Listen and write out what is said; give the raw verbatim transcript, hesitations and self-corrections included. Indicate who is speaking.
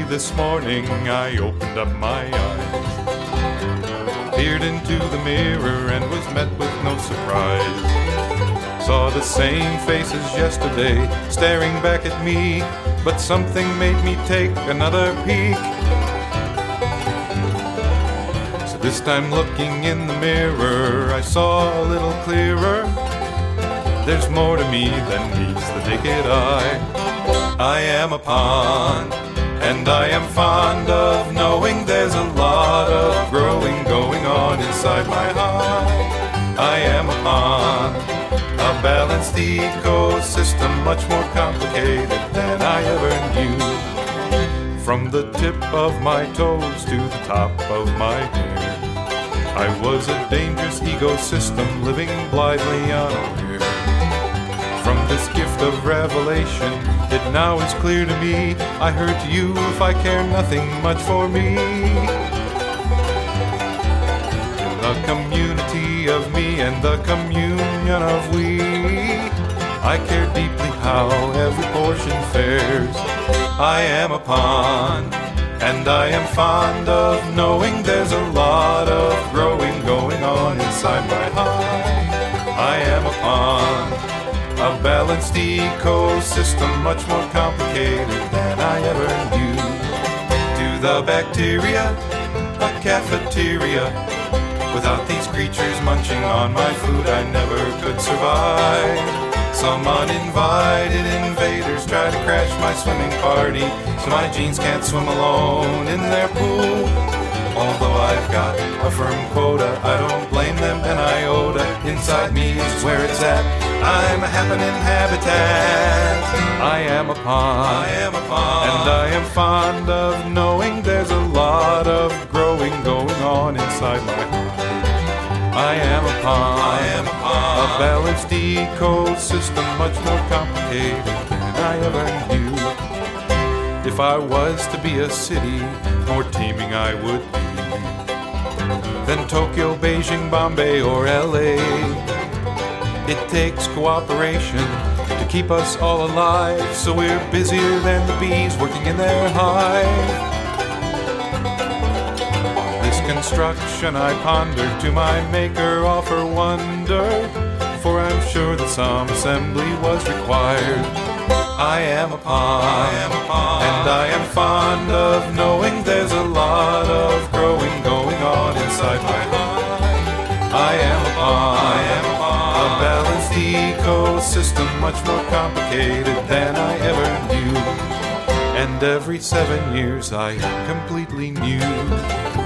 Speaker 1: this morning I opened up my eyes, peered into the mirror and was met with no surprise. Saw the same faces yesterday staring back at me, but something made me take another peek. So this time looking in the mirror, I saw a little clearer. There's more to me than meets the naked eye. I am a pond, and I am fond of knowing there's a lot of growing going on inside my heart. I am a pond, a balanced ecosystem, much more complicated than I ever knew. From the tip of my toes to the top of my hair, I was a dangerous ecosystem living blithely unaware. From this gift of revelation, it now is clear to me, I hurt you if I care nothing much for me. In the community of me and the communion of we, I care deeply how every portion fares. I am a pond, and I am fond of knowing there's a lot of growing going on inside my heart. I am a pond, a balanced ecosystem, much more complicated than I ever knew. To the bacteria, a cafeteria. Without these creatures munching on my food, I never could survive. Some uninvited invaders try to crash my swimming party, so my jeans can't swim alone in their pool. Although I've got a firm quota, I don't blame them an iota. Inside me is where it's at. I'm a happening habitat. I am a pond, I am a pond, and I am fond of knowing there's a lot of growing going on inside my heart. I am a pond, I am a pond, a balanced ecosystem, much more complicated than I ever knew. If I was to be a city, more teeming I would be than Tokyo, Beijing, Bombay, or L A. It takes cooperation to keep us all alive, so we're busier than the bees working in their hive. On this construction I ponder, to my maker offer wonder, for I'm sure that some assembly was required. I am a pond, I am a pond, and I am fond of knowing there's a lot of growing going on inside my heart. I am a pond, I am a pond, a balanced ecosystem, much more complicated than I ever knew. And every seven years I completely knew.